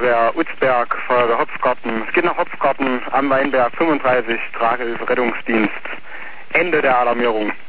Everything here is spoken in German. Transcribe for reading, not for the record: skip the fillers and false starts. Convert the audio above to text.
Feuerwehr Utzberg, Feuerwehr Hopfgarten. Es geht nach Hopfgarten am Weinberg 35, Tragehilfe, Rettungsdienst. Ende der Alarmierung.